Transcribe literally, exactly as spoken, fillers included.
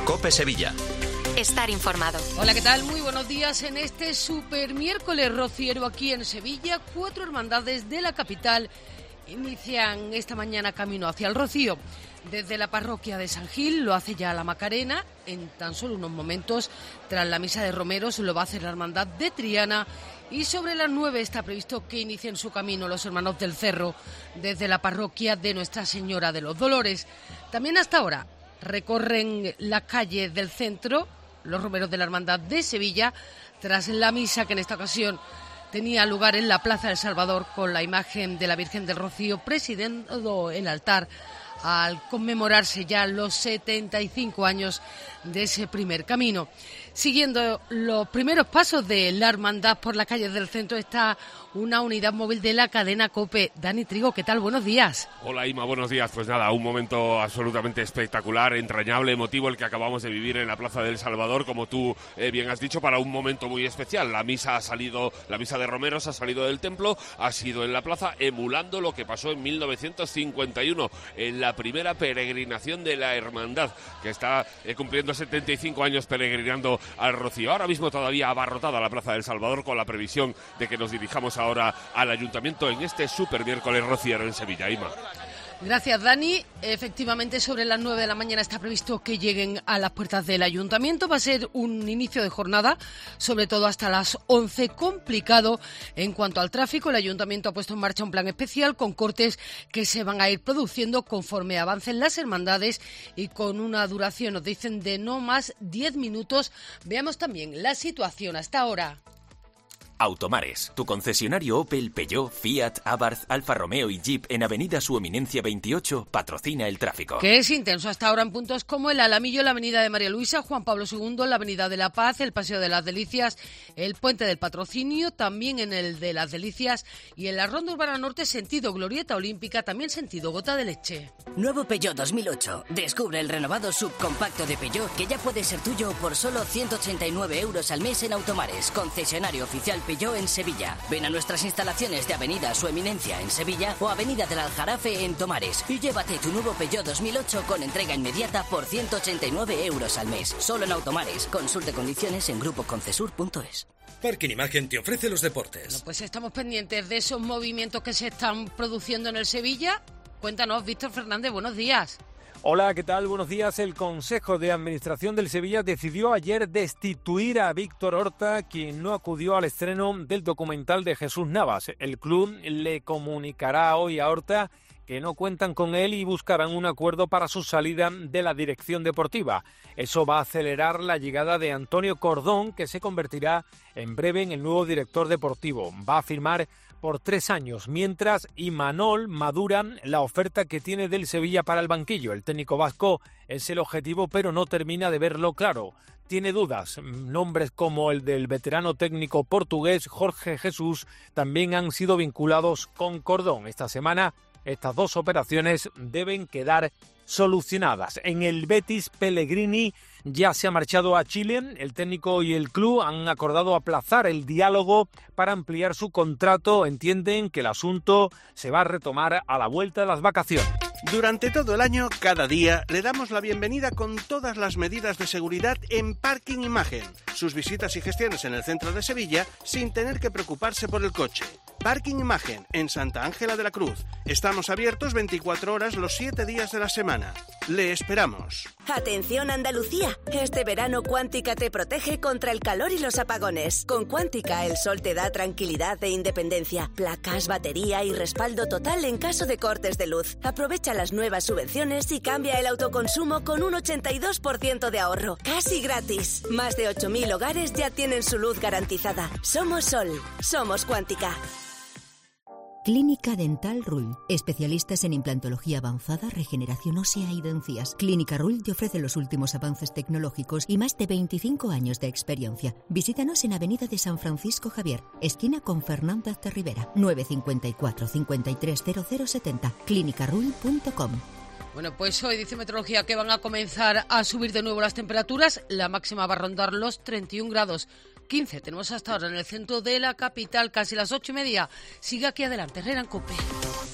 COPE Sevilla. Estar informado. Hola, ¿qué tal? Muy buenos días. En este super miércoles rociero aquí en Sevilla, cuatro hermandades de la capital inician esta mañana camino hacia el Rocío. Desde la parroquia de San Gil lo hace ya la Macarena. En tan solo unos momentos, tras la misa de Romeros, lo va a hacer la hermandad de Triana. Y sobre las nueve está previsto que inicien su camino los hermanos del Cerro desde la parroquia de Nuestra Señora de los Dolores. También hasta ahora recorren las calles del centro los romeros de la Hermandad de Sevilla, tras la misa que en esta ocasión tenía lugar en la Plaza del Salvador con la imagen de la Virgen del Rocío presidiendo el altar al conmemorarse ya los setenta y cinco años de ese primer camino. Siguiendo los primeros pasos de la hermandad por las calles del centro está una unidad móvil de la cadena COPE. Dani Trigo, ¿qué tal? Buenos días. Hola, Ima, buenos días. Pues nada, un momento absolutamente espectacular, entrañable, emotivo el que acabamos de vivir en la Plaza del Salvador, como tú eh, bien has dicho, para un momento muy especial. La misa ha salido, la misa de Romeros ha salido del templo, ha sido en la plaza, emulando lo que pasó en mil novecientos cincuenta y uno, en la primera peregrinación de la hermandad, que está eh, cumpliendo setenta y cinco años peregrinando al Rocío. Ahora mismo todavía abarrotada la Plaza del Salvador, con la previsión de que nos dirijamos ahora al Ayuntamiento en este super miércoles rociero en Sevilla. Ima. Gracias, Dani. Efectivamente, sobre las nueve de la mañana está previsto que lleguen a las puertas del Ayuntamiento. Va a ser un inicio de jornada, sobre todo hasta las once, complicado en cuanto al tráfico. El Ayuntamiento ha puesto en marcha un plan especial con cortes que se van a ir produciendo conforme avancen las hermandades y con una duración, nos dicen, de no más diez minutos. Veamos también la situación hasta ahora. Automares, tu concesionario Opel, Peugeot, Fiat, Abarth, Alfa Romeo y Jeep en Avenida Su Eminencia veintiocho patrocina el tráfico. Que es intenso hasta ahora en puntos como el Alamillo, la Avenida de María Luisa, Juan Pablo segundo, la Avenida de la Paz, el Paseo de las Delicias, el Puente del Patrocinio, también en el de las Delicias y en la Ronda Urbana Norte sentido Glorieta Olímpica, también sentido Gota de Leche. Nuevo Peugeot dos mil ocho. Descubre el renovado subcompacto de Peugeot que ya puede ser tuyo por solo ciento ochenta y nueve euros al mes en Automares, concesionario oficial Peugeot en Sevilla. Ven a nuestras instalaciones de Avenida Su Eminencia en Sevilla o Avenida del Aljarafe en Tomares y llévate tu nuevo Peugeot dos mil ocho con entrega inmediata por ciento ochenta y nueve euros al mes. Solo en Automares. Consulte condiciones en grupo concesur punto es. Parking Imagen te ofrece los deportes. Bueno, pues estamos pendientes de esos movimientos que se están produciendo en el Sevilla. Cuéntanos, Víctor Fernández, buenos días. Hola, ¿qué tal? Buenos días. El Consejo de Administración del Sevilla decidió ayer destituir a Víctor Horta, quien no acudió al estreno del documental de Jesús Navas. El club le comunicará hoy a Horta que no cuentan con él y buscarán un acuerdo para su salida de la dirección deportiva. Eso va a acelerar la llegada de Antonio Cordón, que se convertirá en breve en el nuevo director deportivo. Va a firmar por tres años, mientras Imanol madura la oferta que tiene del Sevilla para el banquillo. El técnico vasco es el objetivo, pero no termina de verlo claro. Tiene dudas. Nombres como el del veterano técnico portugués Jorge Jesús también han sido vinculados con Cordón. Esta semana estas dos operaciones deben quedar solucionadas. En el Betis, Pellegrini ya se ha marchado a Chile. El técnico y el club han acordado aplazar el diálogo para ampliar su contrato. Entienden que el asunto se va a retomar a la vuelta de las vacaciones. Durante todo el año, cada día, le damos la bienvenida con todas las medidas de seguridad en Parking Imagen. Sus visitas y gestiones en el centro de Sevilla sin tener que preocuparse por el coche. Parking Imagen, en Santa Ángela de la Cruz. Estamos abiertos veinticuatro horas los siete días de la semana. Le esperamos. Atención Andalucía, este verano Cuántica te protege contra el calor y los apagones. Con Cuántica el sol te da tranquilidad e independencia, placas, batería y respaldo total en caso de cortes de luz. Aprovecha las nuevas subvenciones y cambia el autoconsumo con un ochenta y dos por ciento de ahorro, casi gratis. Más de ocho mil hogares ya tienen su luz garantizada. Somos Sol, somos Cuántica. Clínica Dental Rull. Especialistas en implantología avanzada, regeneración ósea y dentías. Clínica Rull te ofrece los últimos avances tecnológicos y más de veinticinco años de experiencia. Visítanos en Avenida de San Francisco Javier, esquina con Fernández de Rivera, nueve cinco cuatro, cinco tres cero cero siete cero, clínica rull punto com. Bueno, pues hoy dice Meteorología que van a comenzar a subir de nuevo las temperaturas. La máxima va a rondar los treinta y un grados. quince tenemos hasta ahora en el centro de la capital, casi las ocho y media. Sigue aquí adelante, Herrera en COPE.